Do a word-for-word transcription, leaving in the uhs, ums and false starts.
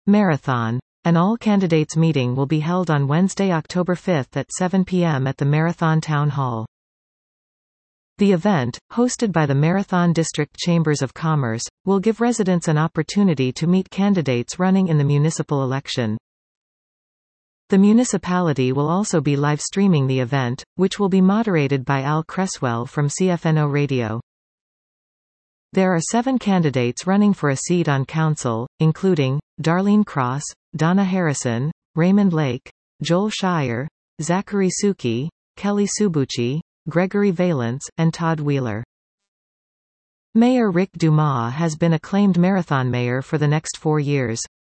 Marathon. An all-candidates meeting will be held on Wednesday, October fifth at seven p m at the Marathon Town Hall. The event, hosted by the Marathon District Chambers of Commerce, will give residents an opportunity to meet candidates running in the municipal election. The municipality will also be live streaming the event, which will be moderated by Al Cresswell from C F N O Radio. There are seven candidates running for a seat on council, including Darlene Cross, Donna Harrison, Raymond Lake, Joel Shire, Zachary Suki, Kelly Subuchi, Gregory Valence, and Todd Wheeler. Mayor Rick Dumas has been acclaimed marathon mayor for the next four years.